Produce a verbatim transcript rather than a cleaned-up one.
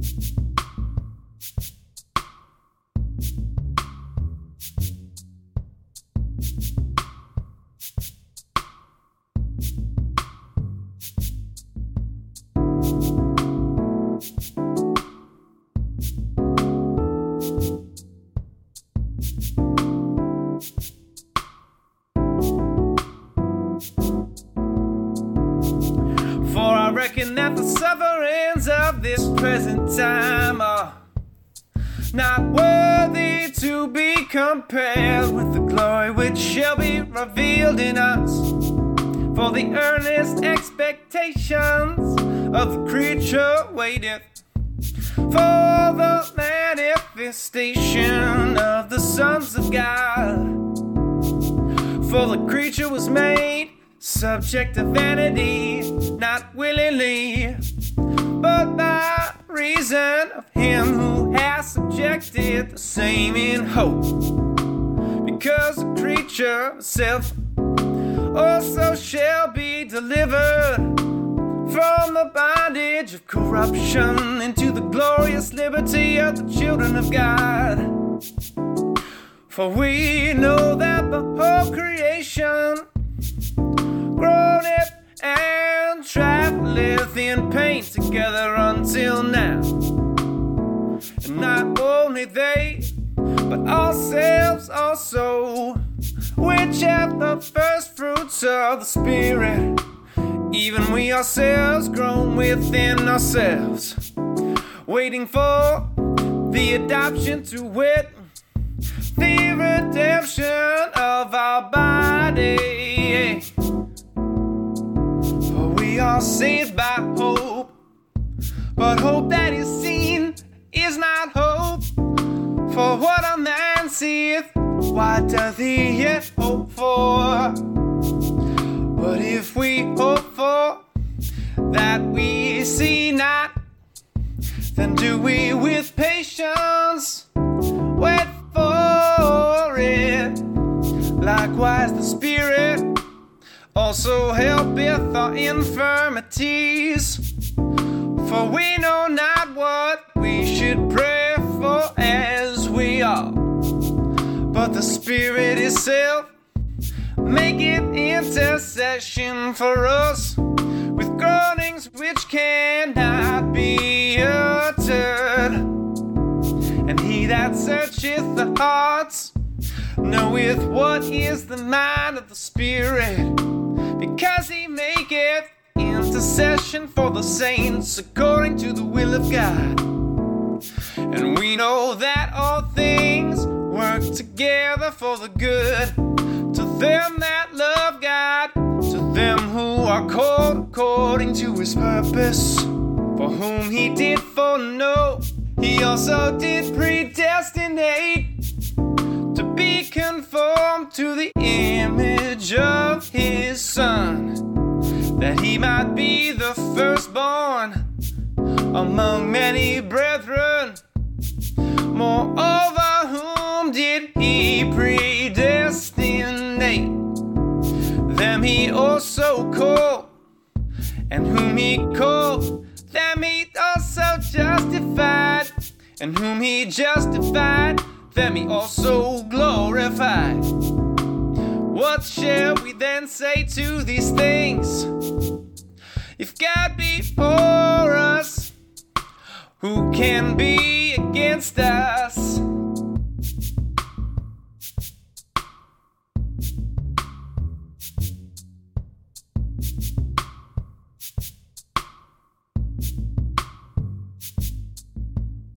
Reckon that the sufferings of this present time are not worthy to be compared with the glory which shall be revealed in us. For the earnest expectations of the creature waiteth for the manifestation of the sons of God. For the creature was made subject to vanity, not willingly, but by reason of him who has subjected the same in hope. Because the creature itself also shall be delivered from the bondage of corruption into the glorious liberty of the children of God. For we know that the whole creation groaneth and travaileth in pain together until now. And not only they, but ourselves also, which have the first fruits of the Spirit, even we ourselves groan within ourselves, waiting for the adoption, to wit, the redemption of our body. For we are saved by hope, but hope that is seen is not hope. For what a man seeth, what doth he yet hope for? But if we hope for that we see not, then do we with patience wait for it. Likewise the Spirit also helpeth our infirmities, for we know not what we should pray for as we ought, but the Spirit itself maketh intercession for us with groanings which cannot be uttered. And he that searcheth the hearts knoweth what is the mind of the Spirit, because he maketh intercession for the saints according to the will of God. And we know that all things work together for the good to them that love God, to them who are called according to his purpose. For whom he did foreknow, he also did predestinate to be conformed to the image of his Son, that he might be the firstborn among many brethren. Moreover, whom did he predestinate, them he also called, and whom he called, them he also justified, and whom he justified, them he also glorified. What shall we then say to these things? If God be for us, who can be against us?